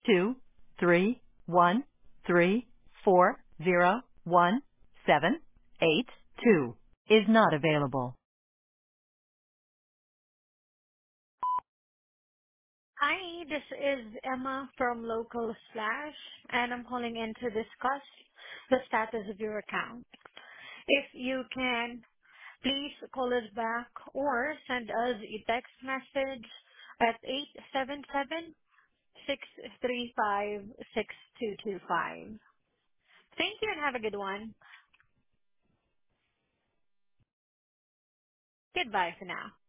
231340178 is not available. Hi, this is Emma from Local Slash, and I'm calling in to discuss the status of your account. If you can, please call us back or send us a text message at 877-635-6225. Thank you and have a good one. Goodbye for now.